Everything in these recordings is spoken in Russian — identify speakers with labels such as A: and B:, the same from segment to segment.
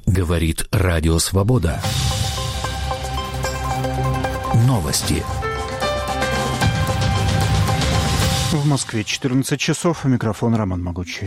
A: Говорит Радио Свобода. Новости.
B: В Москве 14 часов. Микрофон Роман Могучий.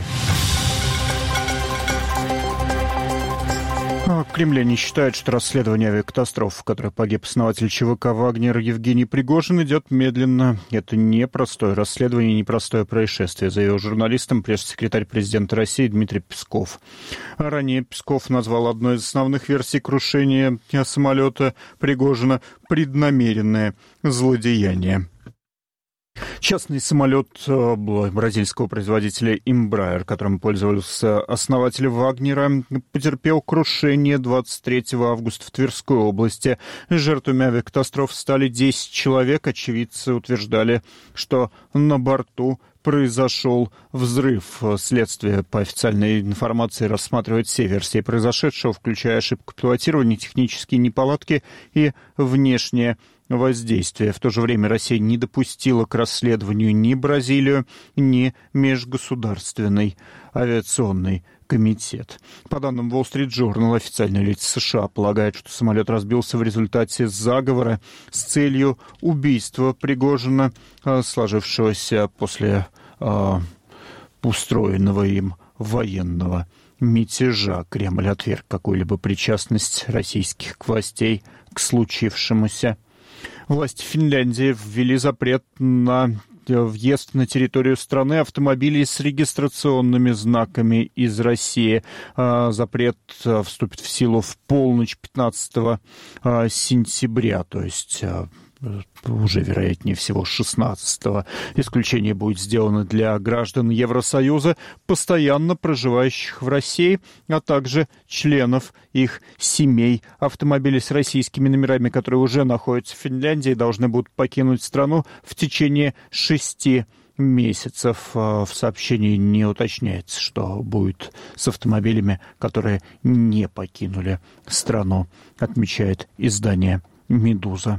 B: Кремляне считают, что расследование авиакатастрофы, в которой погиб основатель ЧВК «Вагнер» Евгений Пригожин, идет медленно. Это непростое расследование, непростое происшествие, заявил журналистам пресс-секретарь президента России Дмитрий Песков. Ранее Песков назвал одной из основных версий крушения самолета Пригожина преднамеренное злодеяние. Частный самолет бразильского производителя Embraer, которым пользовался основатель Вагнера, потерпел крушение 23 августа в Тверской области. Жертвами авиакатастрофы стали 10 человек. Очевидцы утверждали, что на борту произошел взрыв. Следствие, по официальной информации, рассматривает все версии произошедшего, включая ошибку пилотирования, технические неполадки и внешнее воздействие. В то же время Россия не допустила к расследованию ни Бразилию, ни Межгосударственный авиационный комитет. По данным Wall Street Journal, официальные лица США полагают, что самолет разбился в результате заговора с целью убийства Пригожина, сложившегося после устроенного им военного мятежа. Кремль отверг какую-либо причастность российских властей к случившемуся. Власти Финляндии ввели запрет на въезд на территорию страны автомобилей с регистрационными знаками из России. Запрет вступит в силу в полночь 15 сентября, то есть уже, вероятнее всего, 16-го. Исключение будет сделано для граждан Евросоюза, постоянно проживающих в России, а также членов их семей. Автомобили с российскими номерами, которые уже находятся в Финляндии, должны будут покинуть страну в течение 6 месяцев. В сообщении не уточняется, что будет с автомобилями, которые не покинули страну, отмечает издание «Медуза».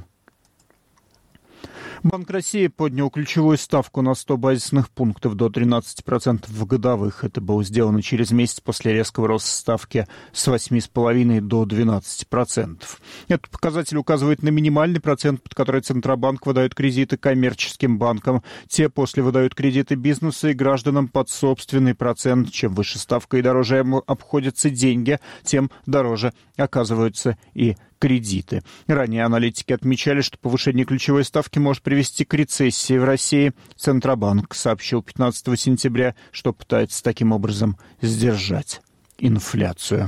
B: Банк России поднял ключевую ставку на 100 базисных пунктов до 13% годовых. Это было сделано через месяц после резкого роста ставки с 8,5% до 12%. Этот показатель указывает на минимальный процент, под который Центробанк выдает кредиты коммерческим банкам. Те после выдают кредиты бизнесу и гражданам под собственный процент. Чем выше ставка и дороже обходятся деньги, тем дороже оказываются и кредиты. Ранее аналитики отмечали, что повышение ключевой ставки может привести к рецессии в России. Центробанк сообщил 15 сентября, что пытается таким образом сдержать инфляцию.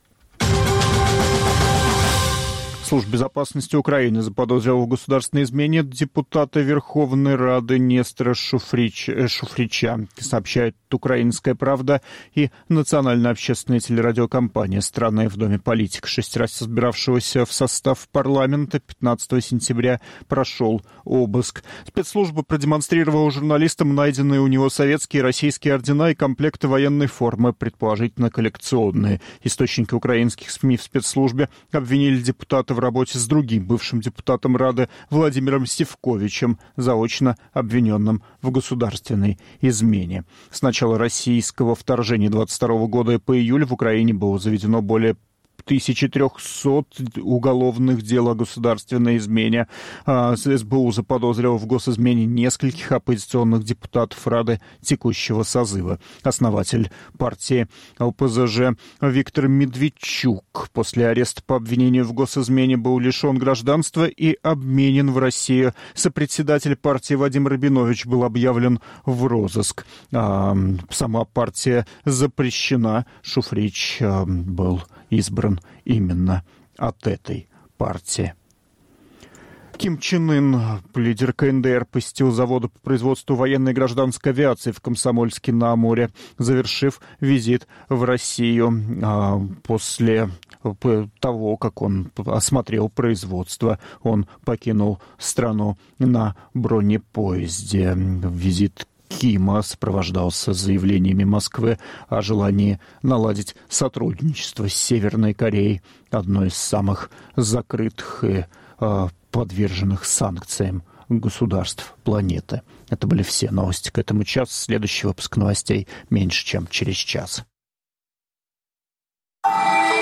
B: Служба безопасности Украины заподозрила в государственной измене депутата Верховной Рады Нестора Шуфрича, сообщает «Украинская правда» и национальная общественная телерадиокомпания «Страна в доме политика». 6 раз избиравшегося в состав парламента 15 сентября прошел обыск. Спецслужба продемонстрировала журналистам найденные у него советские и российские ордена и комплекты военной формы, предположительно коллекционные. Источники украинских СМИ в спецслужбе обвинили депутата в работе с другим бывшим депутатом Рады Владимиром Сивковичем, заочно обвиненным в государственной измене. С начала российского вторжения 22 года по июль в Украине было заведено более 1300 уголовных дел о государственной измене. СБУ заподозрил в госизмене нескольких оппозиционных депутатов Рады текущего созыва. Основатель партии ЛПЗЖ Виктор Медведчук после ареста по обвинению в госизмене был лишен гражданства и обменен в Россию. Сопредседатель партии Вадим Рабинович был объявлен в розыск. Сама партия запрещена. Шуфрич был избран именно от этой партии. Ким Чен Ын, лидер КНДР, посетил заводы по производству военной и гражданской авиации в Комсомольске-на-Амуре, завершив визит в Россию. После того, как он осмотрел производство, он покинул страну на бронепоезде. Визит Кима сопровождался заявлениями Москвы о желании наладить сотрудничество с Северной Кореей, одной из самых закрытых и подверженных санкциям государств планеты. Это были все новости к этому часу. Следующий выпуск новостей меньше, чем через час.